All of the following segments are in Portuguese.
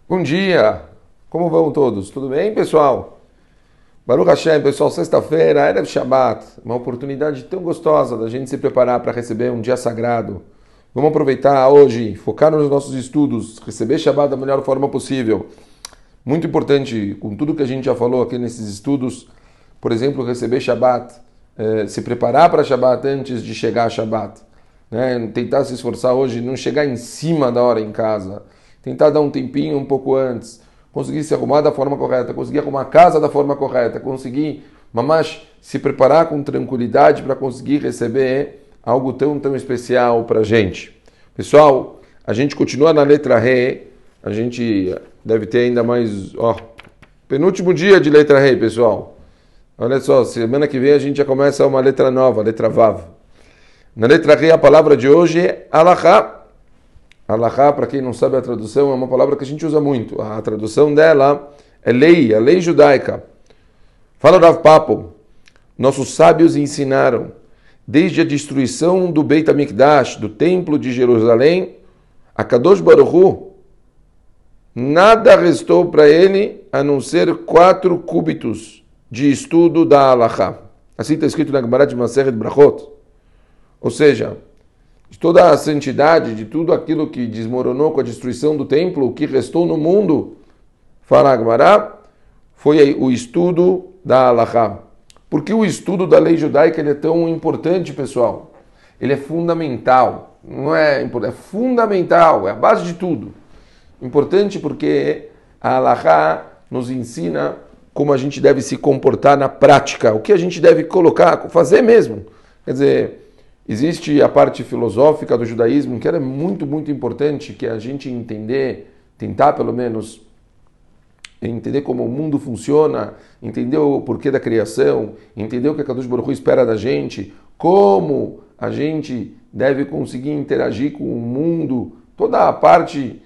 Bom dia! Como vão todos? Tudo bem, pessoal? Baruch Hashem, pessoal, sexta-feira, Erev Shabbat, uma oportunidade tão gostosa da gente se preparar para receber um dia sagrado. Vamos aproveitar hoje, focar nos nossos estudos, receber Shabbat da melhor forma possível. Muito importante, com tudo que a gente já falou aqui nesses estudos, por exemplo, receber Shabbat, se preparar para Shabbat antes de chegar a Shabbat. Né? Tentar se esforçar hoje, não chegar em cima da hora em casa. Tentar dar um tempinho um pouco antes, conseguir se arrumar da forma correta, conseguir arrumar a casa da forma correta, conseguir, mamash, se preparar com tranquilidade para conseguir receber algo tão especial para a gente. Pessoal, a gente continua na letra Re, a gente deve ter ainda mais, penúltimo dia de letra Re, pessoal. Olha só, semana que vem a gente já começa uma letra nova, letra Vav. Na letra Re, a palavra de hoje é Alachá. Alachá, para quem não sabe a tradução, é uma palavra que a gente usa muito. A tradução dela é lei, a lei judaica. Fala Rav Papo, nossos sábios ensinaram, desde a destruição do Beit HaMikdash, do Templo de Jerusalém, a Kadosh Baruch Hu, nada restou para ele a não ser 4 cúbitos de estudo da Alachá. Assim está escrito na Gemara de Masechet Brachot. Ou seja, de toda a santidade, de tudo aquilo que desmoronou com a destruição do templo, o que restou no mundo, fala a Gemara, foi o estudo da Alachá. Por que o estudo da lei judaica ele é tão importante, pessoal? Ele é fundamental, não é importante, é fundamental, é a base de tudo. Importante porque a Alachá nos ensina como a gente deve se comportar na prática, o que a gente deve colocar, fazer mesmo. Quer dizer, existe a parte filosófica do judaísmo, que é muito importante que a gente entender, tentar pelo menos entender como o mundo funciona, entender o porquê da criação, entender o que a Kadosh Baruch Hu espera da gente, como a gente deve conseguir interagir com o mundo, toda a parte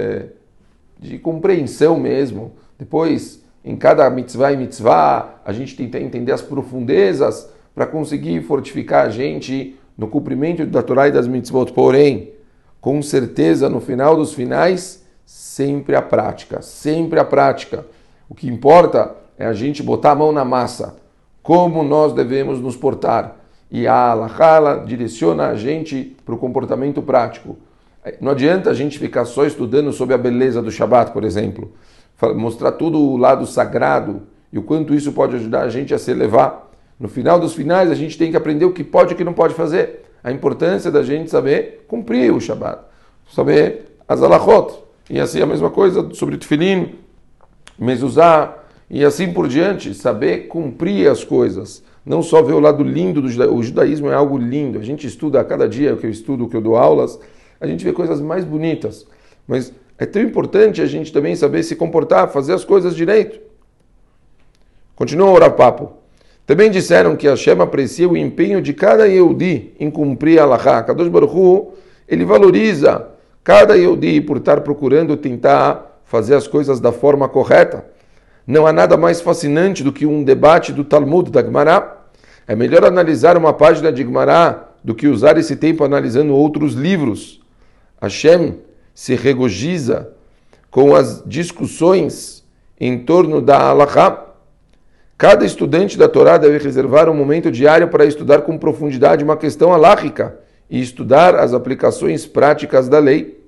de compreensão mesmo. Depois, em cada mitzvah e mitzvah, a gente tenta entender as profundezas para conseguir fortificar a gente no cumprimento da Torá e das mitzvot. Porém, com certeza, no final dos finais, sempre a prática, sempre a prática. O que importa é a gente botar a mão na massa, como nós devemos nos portar. E a Alachá direciona a gente para o comportamento prático. Não adianta a gente ficar só estudando sobre a beleza do Shabat, por exemplo. Mostrar todo o lado sagrado e o quanto isso pode ajudar a gente a se elevar. No final dos finais, a gente tem que aprender o que pode e o que não pode fazer. A importância da gente saber cumprir o Shabbat, saber as alachot. E assim a mesma coisa sobre Tefilin, Mezuzá, e assim por diante, saber cumprir as coisas. Não só ver o lado lindo do judaísmo. O judaísmo é algo lindo. A gente estuda a cada dia que eu estudo, que eu dou aulas, a gente vê coisas mais bonitas. Mas é tão importante a gente também saber se comportar, fazer as coisas direito. Continua o Rav Papo. Também disseram que Hashem aprecia o empenho de cada Yehudi em cumprir a Alachá. Kadosh Baruch Hu, ele valoriza cada Yehudi por estar procurando tentar fazer as coisas da forma correta. Não há nada mais fascinante do que um debate do Talmud, da Gemara. É melhor analisar uma página de Gemara do que usar esse tempo analisando outros livros. Hashem se regozija com as discussões em torno da Alachá. Cada estudante da Torá deve reservar um momento diário para estudar com profundidade uma questão aláhica e estudar as aplicações práticas da lei.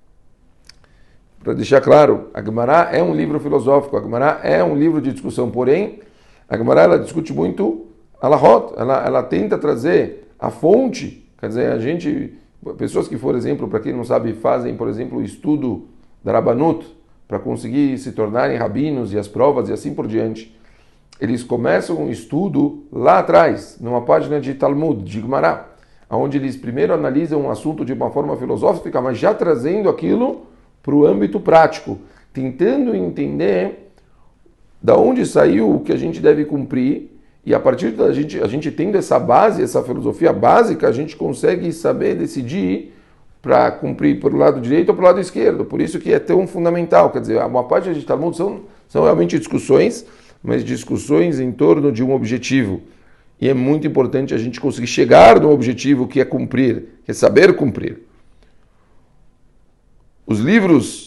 Para deixar claro, a Gemara é um livro filosófico, a Gemara é um livro de discussão, porém, a Gemara ela discute muito alahot, ela tenta trazer a fonte, quer dizer, pessoas que, por exemplo, para quem não sabe, fazem, por exemplo, o estudo da Rabanut, para conseguir se tornarem rabinos e as provas e assim por diante. Eles começam um estudo lá atrás, numa página de Talmud, de Gemara, onde eles primeiro analisam um assunto de uma forma filosófica, mas já trazendo aquilo para o âmbito prático, tentando entender da onde saiu o que a gente deve cumprir, e a partir da a gente tendo essa base, essa filosofia básica, a gente consegue saber decidir para cumprir para o lado direito ou para o lado esquerdo. Por isso que é tão fundamental, quer dizer, uma página de Talmud são realmente discussões, mas discussões em torno de um objetivo. E é muito importante a gente conseguir chegar no objetivo que é cumprir, que é saber cumprir. Os livros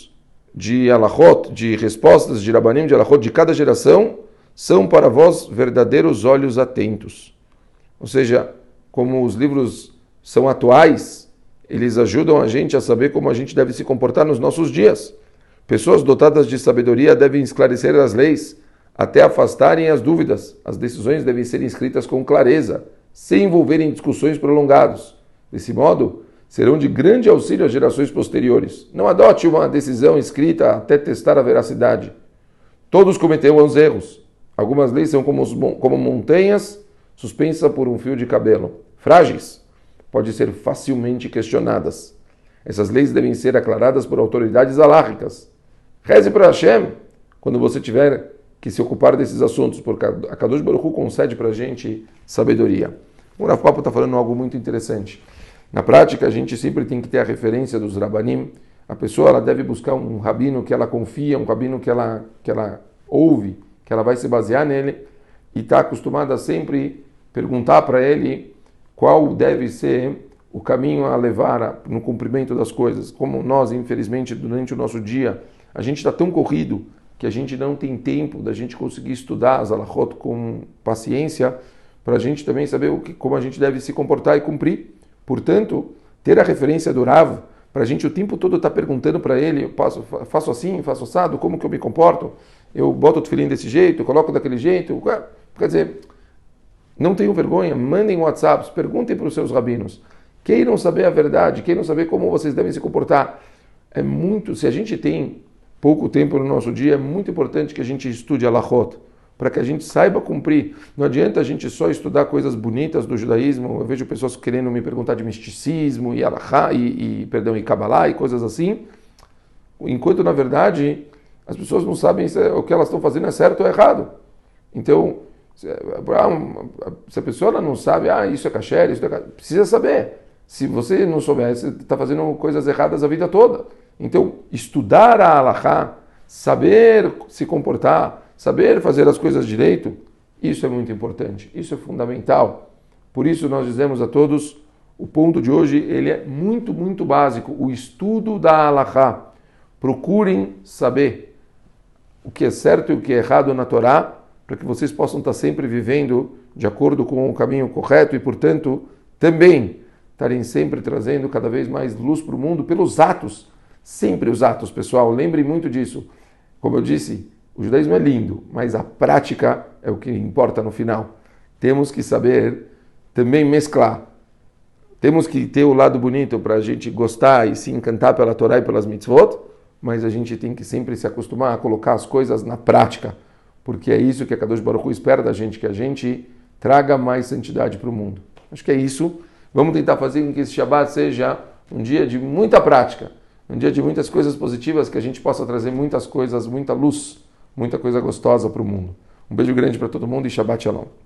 de alachot, de respostas de Rabanim, de alachot de cada geração, são para vós verdadeiros olhos atentos. Ou seja, como os livros são atuais, eles ajudam a gente a saber como a gente deve se comportar nos nossos dias. Pessoas dotadas de sabedoria devem esclarecer as leis, até afastarem as dúvidas. As decisões devem ser escritas com clareza, sem envolverem discussões prolongadas. Desse modo, serão de grande auxílio às gerações posteriores. Não adote uma decisão escrita até testar a veracidade. Todos cometerão os erros. Algumas leis são como montanhas suspensas por um fio de cabelo, frágeis, podem ser facilmente questionadas. Essas leis devem ser aclaradas por autoridades alárricas. Reze para Hashem quando você tiver que se ocupar desses assuntos, porque a Kadosh Baruch Hu concede para a gente sabedoria. O Rav Papa está falando algo muito interessante. Na prática, a gente sempre tem que ter a referência dos Rabanim. A pessoa ela deve buscar um rabino que ela confia, um rabino que ela ouve, que ela vai se basear nele, e está acostumada a sempre perguntar para ele qual deve ser o caminho a levar no cumprimento das coisas. Como nós, infelizmente, durante o nosso dia, a gente está tão corrido que a gente não tem tempo da gente conseguir estudar as alachot com paciência, para a gente também saber como a gente deve se comportar e cumprir. Portanto, ter a referência do Rav, para a gente o tempo todo estar perguntando para ele, faço assim, faço assado, como que eu me comporto? Eu boto o tefilim desse jeito, coloco daquele jeito? Quer dizer, não tenham vergonha, mandem WhatsApps, perguntem para os seus rabinos. Queiram saber a verdade, queiram saber como vocês devem se comportar. Se a gente tem pouco tempo no nosso dia, é muito importante que a gente estude alachot, para que a gente saiba cumprir. Não adianta a gente só estudar coisas bonitas do judaísmo. Eu vejo pessoas querendo me perguntar de misticismo e alachá, e Kabbalah e coisas assim, enquanto na verdade as pessoas não sabem se o que elas estão fazendo é certo ou errado. Então, se a pessoa ela não sabe, isso é kasher, isso é kasher, precisa saber. Se você não souber, você está fazendo coisas erradas a vida toda. Então, estudar a alachá, saber se comportar, saber fazer as coisas direito, isso é muito importante, isso é fundamental. Por isso nós dizemos a todos, o ponto de hoje ele é muito, muito básico, o estudo da alachá. Procurem saber o que é certo e o que é errado na Torá, para que vocês possam estar sempre vivendo de acordo com o caminho correto e, portanto, também estarem sempre trazendo cada vez mais luz para o mundo pelos atos. Sempre os atos, pessoal. Lembrem muito disso. Como eu disse, o judaísmo é lindo, mas a prática é o que importa no final. Temos que saber também mesclar. Temos que ter o lado bonito para a gente gostar e se encantar pela Torá e pelas mitzvot, mas a gente tem que sempre se acostumar a colocar as coisas na prática, porque é isso que a Kadosh Baruch Hu espera da gente, que a gente traga mais santidade para o mundo. Acho que é isso. Vamos tentar fazer com que esse Shabbat seja um dia de muita prática, um dia de muitas coisas positivas, que a gente possa trazer muitas coisas, muita luz, muita coisa gostosa para o mundo. Um beijo grande para todo mundo e Shabbat Shalom.